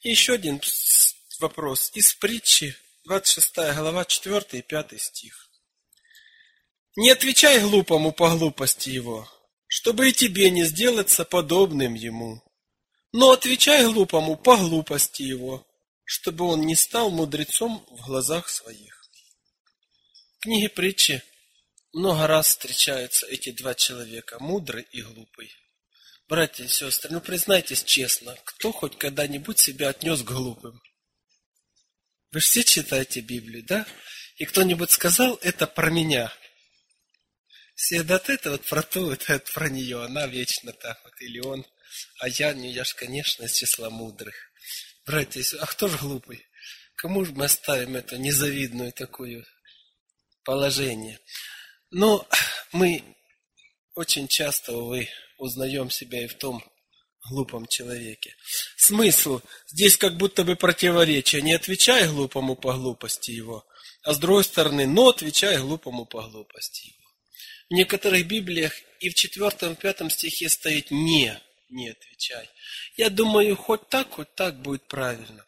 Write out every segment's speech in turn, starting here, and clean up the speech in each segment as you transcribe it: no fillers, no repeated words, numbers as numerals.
И еще один вопрос. Из притчи, 26 глава, 4 и 5 стих. «Не отвечай глупому по глупости его, чтобы и тебе не сделаться подобным ему. Но отвечай глупому по глупости его, чтобы он не стал мудрецом в глазах своих». В книге притчи много раз встречаются эти два человека, мудрый и глупый. Братья и сестры, признайтесь честно, кто хоть когда-нибудь себя отнес к глупым? Вы же все читаете Библию, да? И кто-нибудь сказал, это про меня. Все это вот про ту, это про нее, она вечно так вот, или он. А я ж, конечно, из числа мудрых. Братья и сестры, а кто же глупый? Кому же мы оставим это незавидную такую положение? Но мы очень часто, увы, узнаем себя и в том глупом человеке. Смысл здесь как будто бы противоречие. Не отвечай глупому по глупости его, а с другой стороны, но отвечай глупому по глупости его. В некоторых Библиях и в 4 и 5 стихе стоит не отвечай. Я думаю, хоть так будет правильно.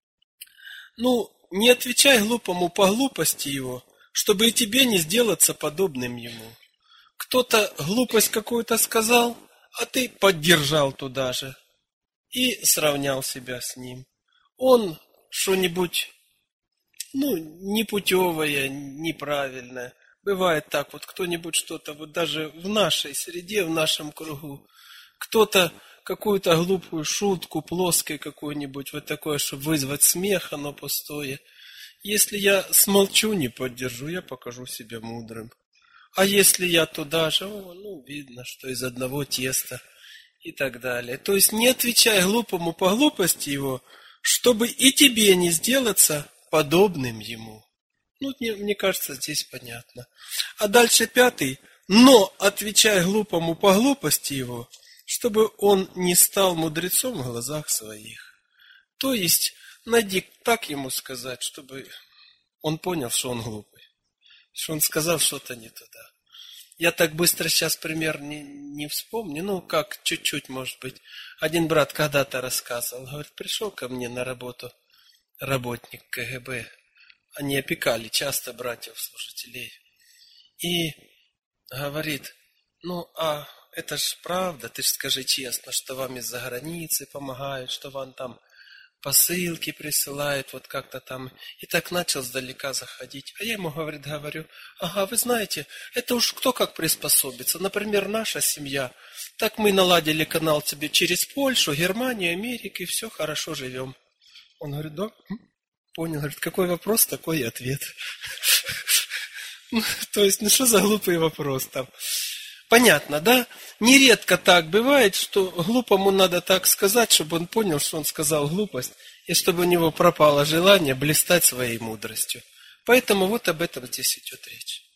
Не отвечай глупому по глупости его, чтобы и тебе не сделаться подобным ему. Кто-то глупость какую-то сказал, а ты поддержал туда же и сравнял себя с ним. Он что-нибудь, непутевое, неправильное. Бывает так, вот кто-нибудь что-то, вот даже в нашей среде, в нашем кругу, кто-то какую-то глупую шутку, плоскую какую-нибудь, вот такое, чтобы вызвать смех, оно пустое. Если я смолчу, не поддержу, я покажу себя мудрым. А если я туда же, видно, что из одного теста и так далее. То есть не отвечай глупому по глупости его, чтобы и тебе не сделаться подобным ему. Мне кажется, здесь понятно. А дальше 5. Но отвечай глупому по глупости его, чтобы он не стал мудрецом в глазах своих. То есть найди так ему сказать, чтобы он понял, что он глупый. Что он сказал что-то не туда. Я так быстро сейчас пример не вспомню. Как чуть-чуть, может быть. Один брат когда-то рассказывал. Говорит, пришел ко мне на работу работник КГБ. Они опекали часто братьев-служителей. И говорит, это ж правда, ты ж скажи честно, что вам из-за границы помогают, что вам там посылки присылают, вот как-то там. И так начал сдалека заходить. А я ему, говорю, ага, вы знаете, это уж кто как приспособится. Например, наша семья. Так мы наладили канал тебе через Польшу, Германию, Америку, и все, хорошо живем. Он говорит, да, понял. Говорит, какой вопрос, такой и ответ. То есть, что за глупый вопрос там? Понятно, да? Нередко так бывает, что глупому надо так сказать, чтобы он понял, что он сказал глупость, и чтобы у него пропало желание блистать своей мудростью. Поэтому вот об этом здесь идет речь.